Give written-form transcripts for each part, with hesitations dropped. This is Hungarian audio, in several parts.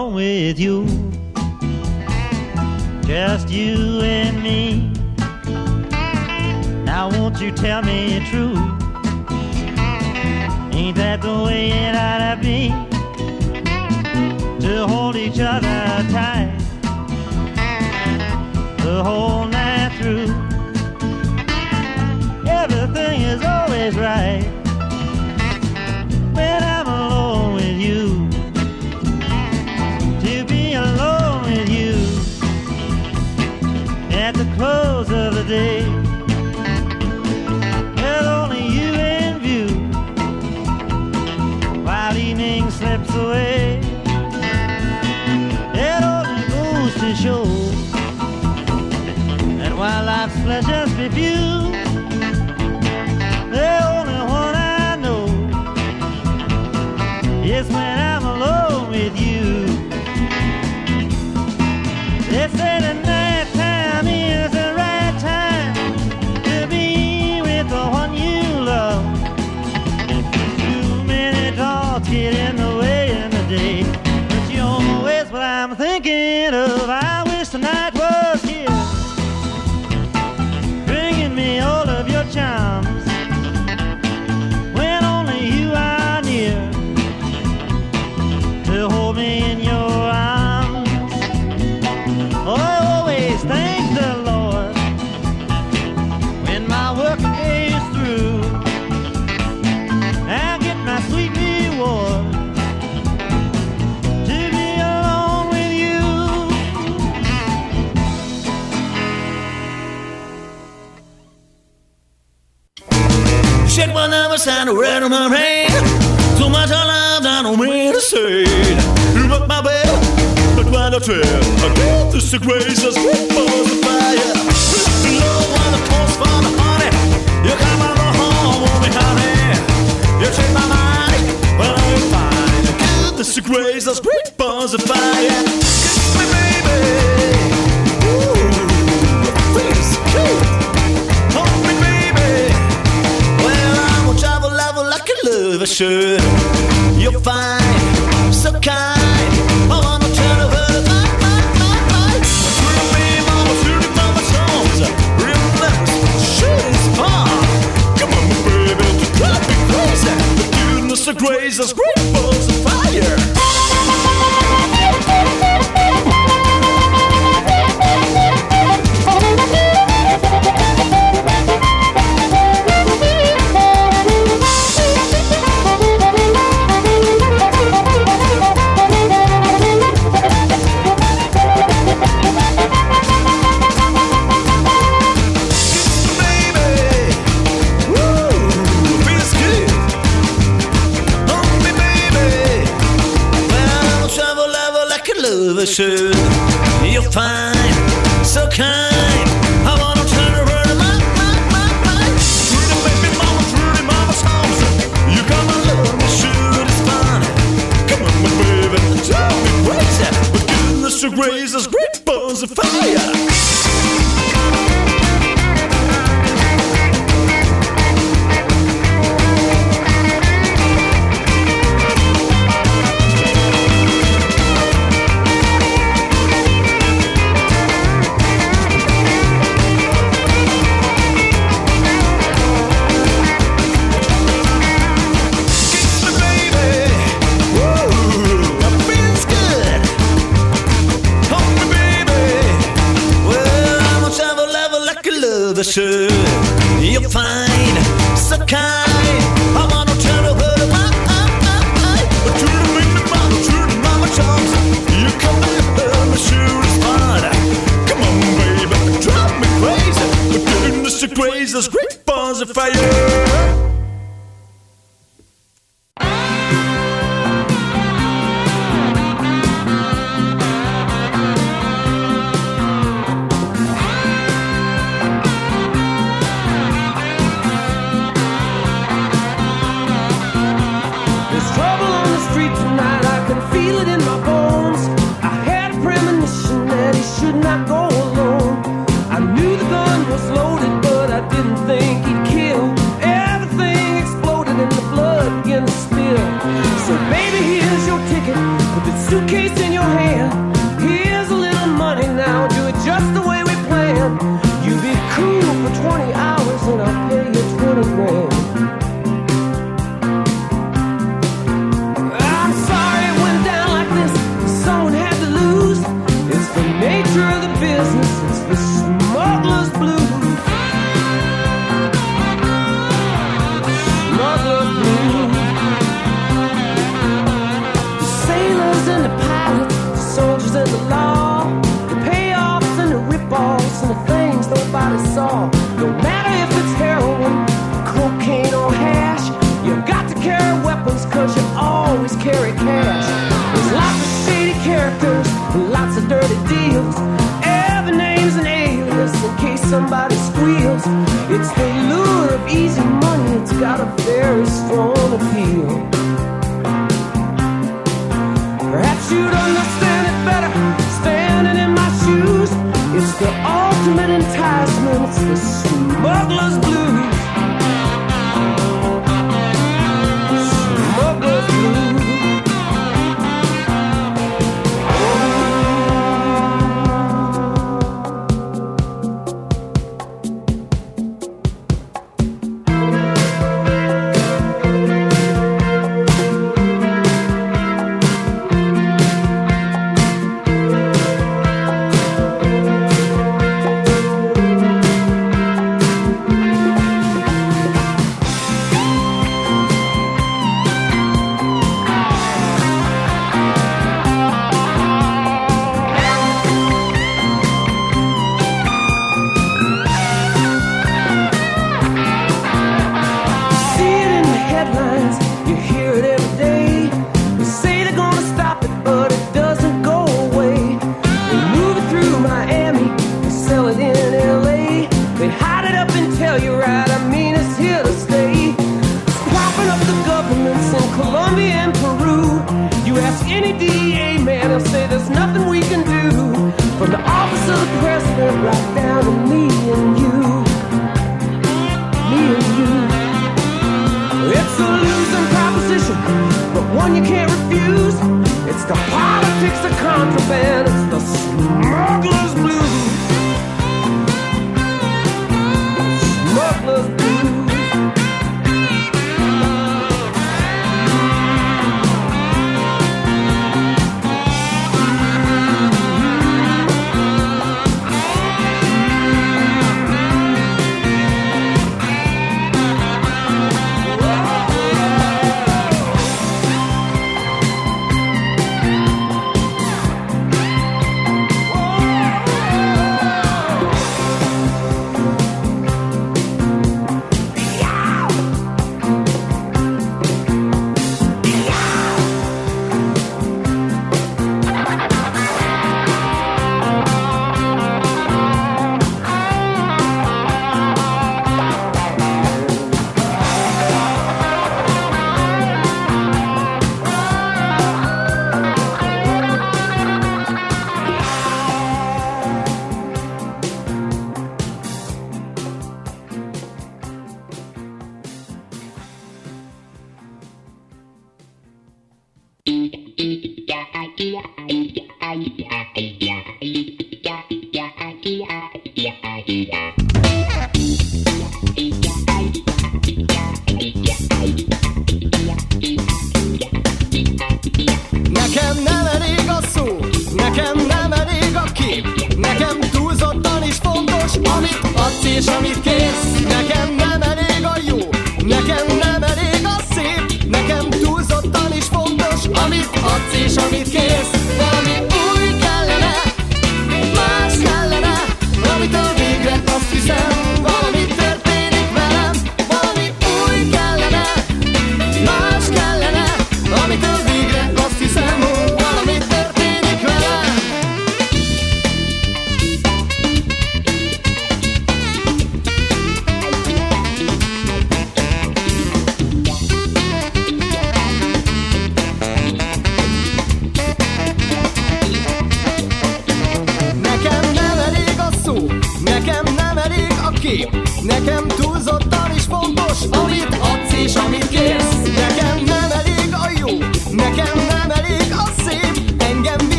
alone with you. Just you and me. Now won't you tell me true? Ain't that the way it ought to be? To hold each other tight the whole night through. Everything is always right when I'm alone with you. To be alone with you at the close of the day, with only you in view, while evening slips away. It only goes to show that while life's pleasures be few, the only one I know is when I'm alone with you. They say the night time is the right time to be with the one you love. Too many thoughts get in the way in the day, but you're always what I'm thinking of. I wish the night was here, bringing me all of your charms, when only you are near to hold me in your arms. Oh, I always thank the Lord when my work day is through. I get my sweet reward to be alone with you. Shit will never stand around in my brain. Too much I love, I don't mean to say it. You make my bed, but when I tread, I get this grace as quick as the fire. The love when the coast for the honey. You come on the home with me, honey. You change my mind, but I'm fine. I get this grace as quick as the fire. Kiss me, baby. Ooh, your face is cute. Hold me, baby. Well, I will travel level like a lover should. You're fine, so kind. I wanna turn over my. Through me, mama, through the mama songs. Real letters, shooting spark. Come on, baby, to drive me crazy. The goodness of grace is great balls of fire. Should. You're fine, so kind. I wanna turn around and my. Through the baby mama, through the mama's house. You come and love me, shoot, it's fun. Come on, my baby, drive me crazy. But goodness to grace is great balls of fire. Should. You're fine, so kind. I wanna turn over to my. To the baby mama, to the mama charms. You come and the shoot is fun. Come on, baby, drive me crazy. But goodness to grace, there's great balls of fire. Not go alone. I knew the gun was loaded, but I didn't think he'd kill in your hand. Here's a little money now, do it just the way we planned. You be cool for 20 hours and I'll pay you 20 grand. I'm sorry it went down like this, someone had to lose. It's the nature of the business, it's the smuggler's blues. Smuggler's blues. The sailors and the pilots, the soldiers and the law, the payoffs and the rip-offs and the things nobody saw. No matter if it's heroin, cocaine or hash, you've got to carry weapons cause you always carry cash. There's lots of shady characters, lots of dirty deals. Every name's an alias in case somebody squeals. It's the lure of easy money, it's got a very strong appeal. Perhaps you'd understand it better standing in my shoes. It's the ultimate enticement, it's the smuggler's blues. Smuggler's blues.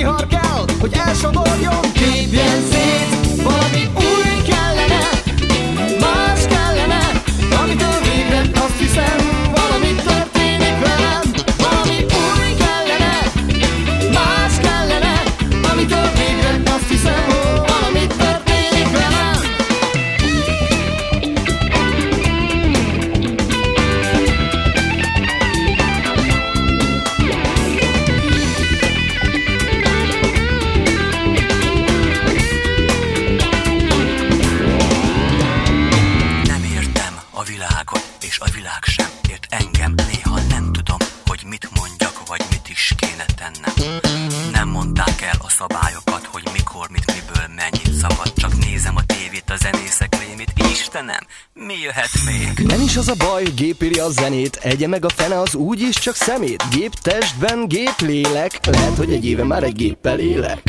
zenekar kell, hogy elsodorjon. Tépjen szét, valami új kellene, más kellene, amitől végre azt hiszem, valami történik velem. Valami új kellene, más kellene, amitől végre azt hiszem, valami történik velem. Nem értem a világot, és a világ sem ért engem. Néha nem tudom, hogy mit mondjak, vagy mit is kéne tennem. Nem mondták el a szabályokat, hogy mikor, mit, miből, mennyit szabad. Csak nézem a tévét, a zenészek rémét. Istenem, mi jöhet még? Nem is az a baj, hogy gép írja a zenét, egye meg a fene az úgyis csak szemét. Gép testben, gép lélek, lehet, hogy egy éve már egy géppel élek.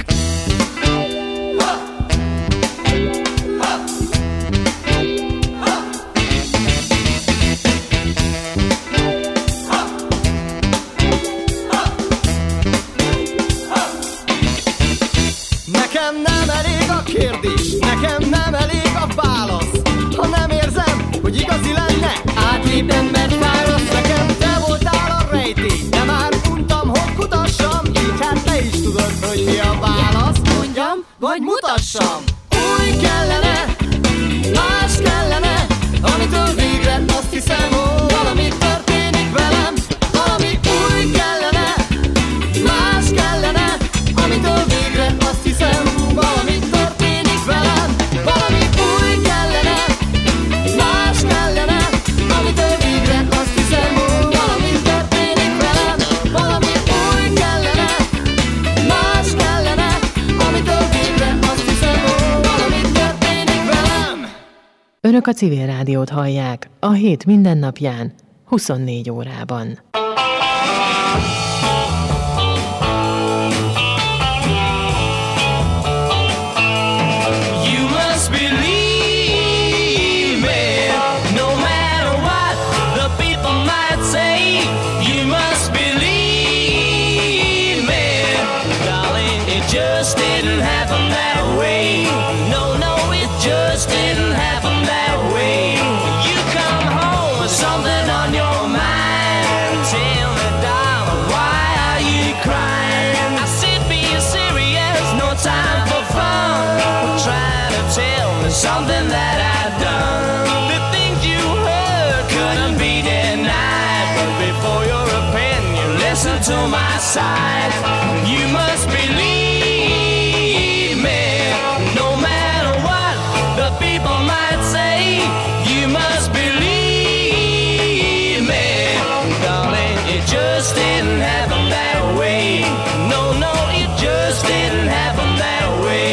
Nekem nem elég a kérdés, nekem nem elég a válasz. Ha nem érzem, hogy igazi lenne, átlépnem, mert fárasz. Nekem te voltál a rejtély, de már untam, hogy kutassam. Így hát te is tudod, hogy mi a válasz. Mondjam, vagy mutassam. Új kellene, más kellene, amitől végre azt hiszem, valami történik velem. Valami új kellene, más kellene, amitől végre azt hiszem, valami történik velem. Valami új kellene, más kellene, amitől végre azt hiszem, valami történik velem. Valami új kellene, más kellene, amitől végre azt hiszem, valami történik velem. Önök a Civil Rádiót hallják a hét mindennapján, 24 órában. You must believe me, no matter what the people might say. You must believe me, darling, it just didn't happen that way. No, no, it just didn't happen that way. You come home with something on your mind. Tell me, darling, why are you crying? I said be serious, no time for fun. Trying to tell me something that I've done. The things you heard couldn't be denied. But before your opinion, listen to my side. You must believe me, no matter what the people might say. You must believe me, darling, it just didn't happen that way. No, no, it just didn't happen that way.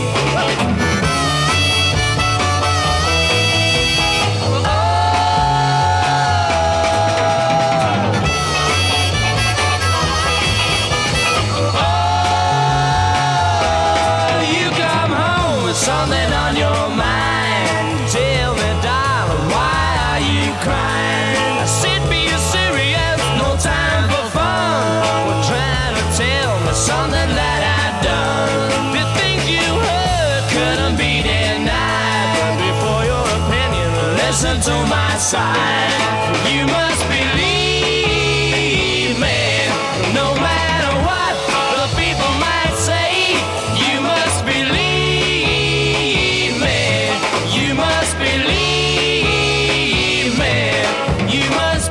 You come home with something on your mind. Tell me, darling, why are you crying? I said be serious, no time for fun. We're trying to tell me something that I've done. The things you heard couldn't be denied. But before your opinion, listen to my side. You must believe me, no matter what the people might say. You must believe me. You must believe me. You must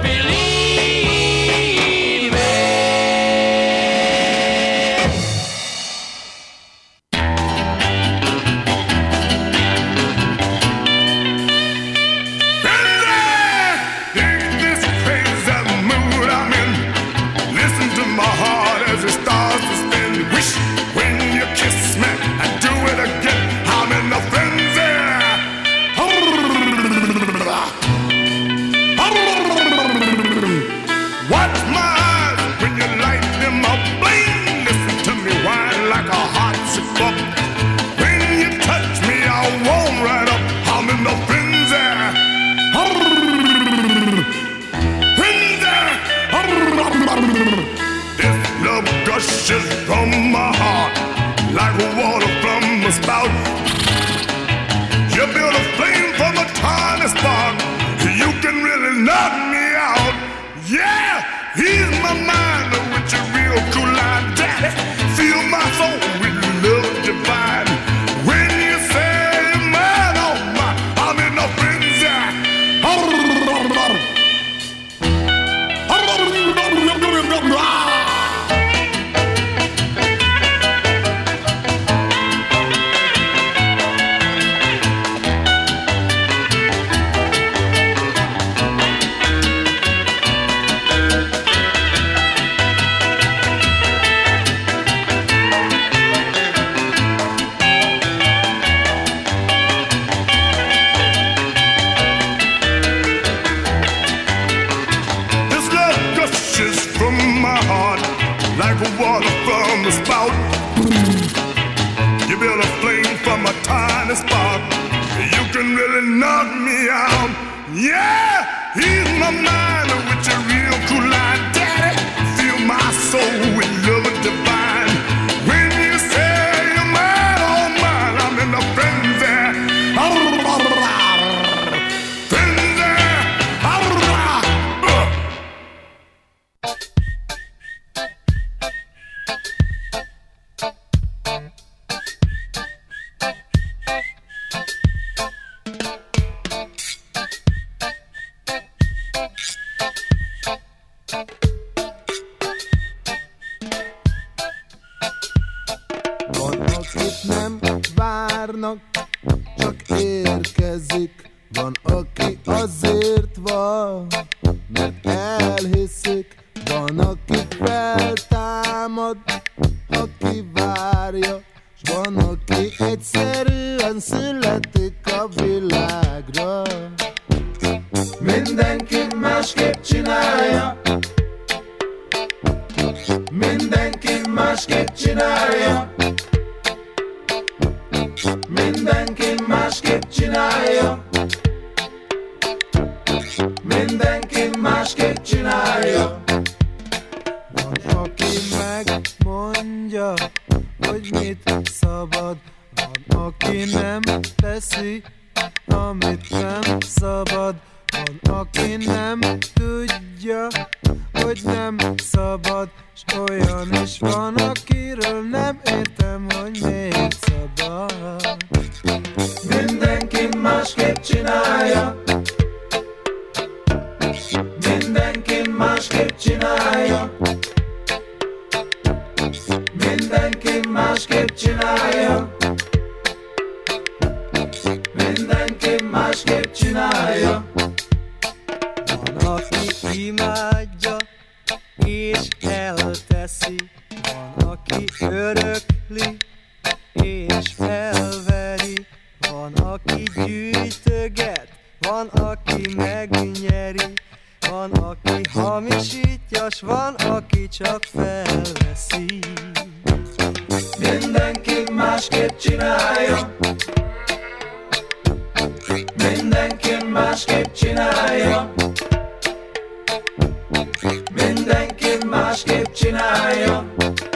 believe me. Dig this crazy mood I'm in. Listen to my heart as it starts to spin. Wish when you kiss me and do it again. I'm in a frenzy. Watch my eyes when you light them up. Bling, listen to me whine like a hot cigar. When you touch me, I'll warm right up. I'm in a frenzy. Frenzy. This love got gushes from my heart like water from a spout. You build a flame from a tiny spark. You can really knock me out. Yeah, he's my mind with your real cool line, daddy. Fill my soul with love divine. When you say man, oh my, I'm in a frenzy. Water from the spout. You build a flame from a tiny spark. You can really knock me out. Yeah, he's my mind with your real cool line, daddy. Fill my soul with love divine. When you say you're mine, oh mine, I'm in a frenzy. csak érkezik. Van, aki azért van, mert elhiszik. Van, aki feltámad, aki várja, s van, aki egyszerűen születik a világra. Mindenki másképp csinálja, mindenki másképp csinálja, mindenki másképp csinálja, mindenki másképp csinálja. Van, aki megmondja, hogy mit szabad, van, aki nem teszi, amit nem szabad. Van, aki nem tudja, hogy nem szabad, s olyan is van, akiről nem értem, hogy miért szabad. Mindenki másképp csinálja, mindenki másképp csinálja, mindenki másképp csinálja, mindenki másképp csinálja. Van, aki imádja és elteszi, van, aki örökli és felveri, van, aki gyűjtöget, van, aki megnyeri, van, aki hamisítja, s van, aki csak felveszi. Mindenki másképp csinálja, mindenki másképp csinálja, mindenki másképp csinálja,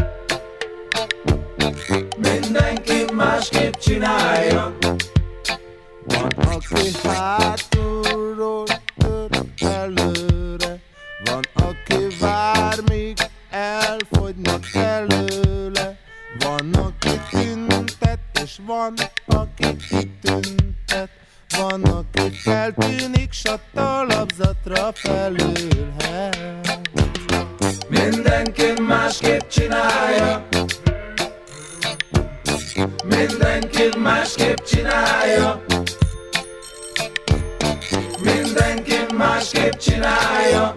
mindenki másképp csinálja. Van, aki hátulról tör előre, van, aki vár, míg elfogynak előle, van, aki tüntet, és van, aki kitüntet, van, aki feltűnik, s a talapzatra felülhet. Mindenki másképp csinálja, mindenki másképp csinálja, mindenki másképp csinálja,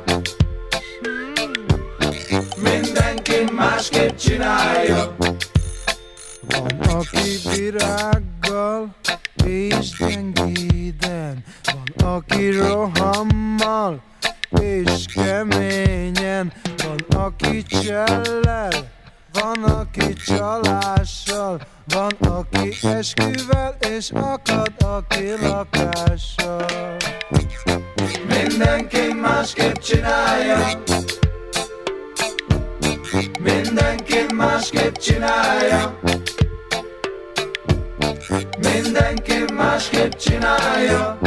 mindenki másképp csinálja. Van, aki virággal és gyengéden, van, aki rohammal és keményen, van, aki csellel, van, aki csalással, van, aki esküvel, és akad, aki lakással. Mindenki másképp csinálja, Mindenki másképp csinálja. Mindenki másképp csinálja.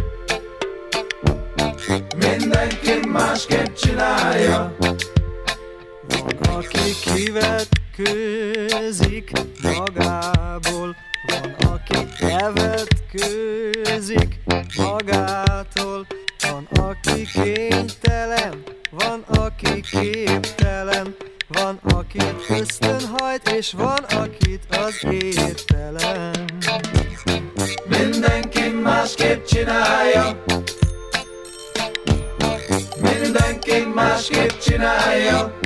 Mindenki másképp csinálja. Van, aki kivetkőzik magából, van, aki elvetkőzik magától, van, aki kénytelen, van, aki képtelen, van, akit ösztönhajt, és van, akit az értelem. Mindenki másképp csinálja. Mindenki másképp csinálja.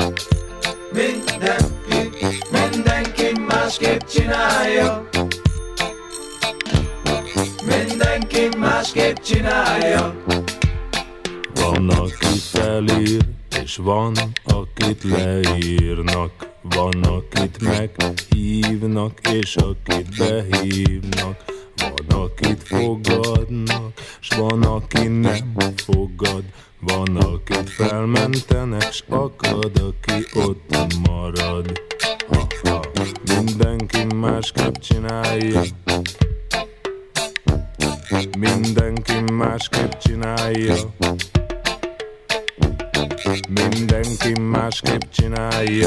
Mindenki másképp csinálja. Mindenki másképp csinálja. Van, aki felír, és van, akit leírnak. Van, akit meghívnak, és akit behívnak. Van, akit fogadnak, s van, aki nem fogad. Van, akit felmentenek, s akad, aki ott marad. Ha-ha. Mindenki másképp csinálja. Mindenki másképp csinálja. Mindenki másképp csinálja.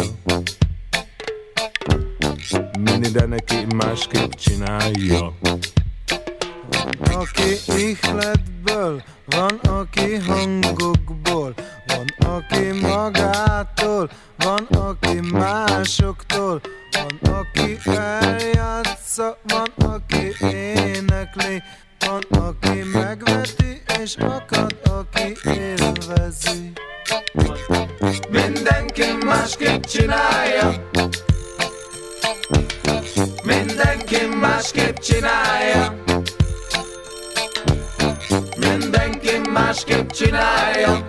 Mindenki másképp csinálja. Van, aki ihletből, van, aki hangokból, van, aki magától, van, aki másoktól, van, aki eljátsza, van, aki énekli, van, aki megveti, és akad, aki élvezi. Mindenki másképp csinálja. Mindenki másképp csinálja. Mindenki másképp csinálja.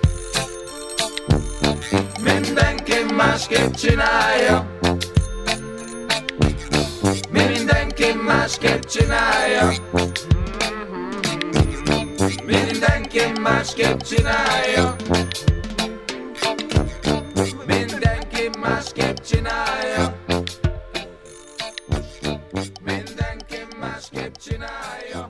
Mindenki másképp csinálja. Mindenki másképp csinálja. Mindenki másképp csinálja. Mindenki másképp csinálja. Mindenki másképp csinálja.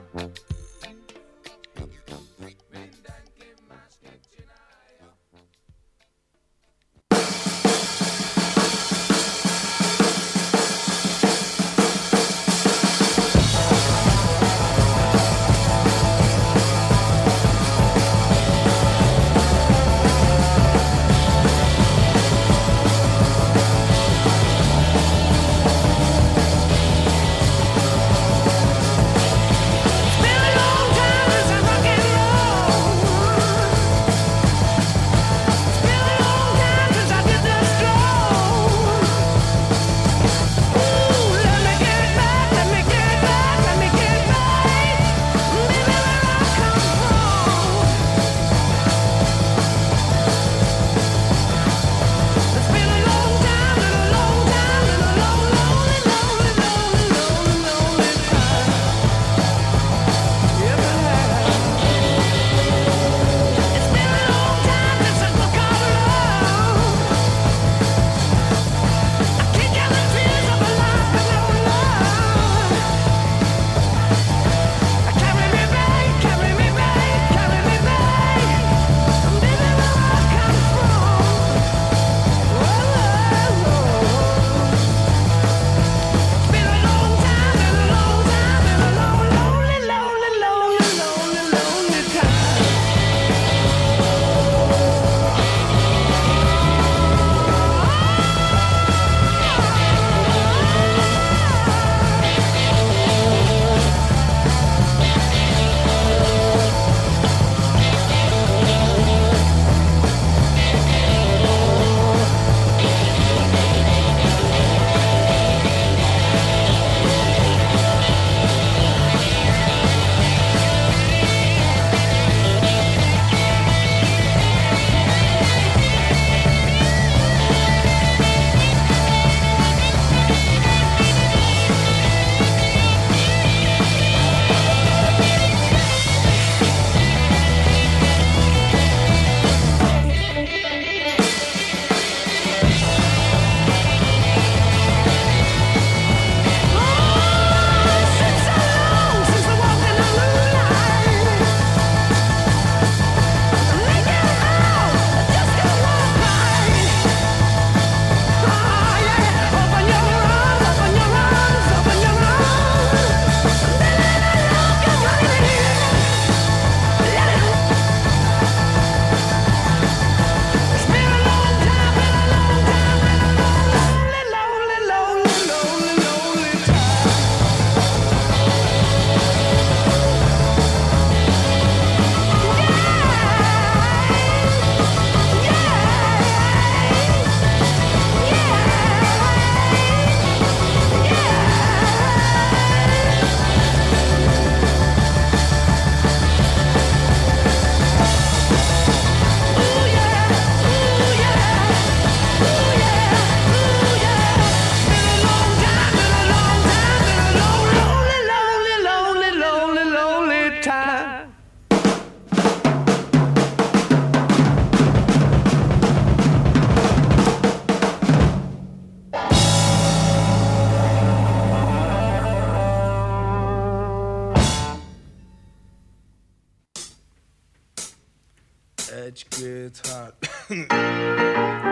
egy-két, hát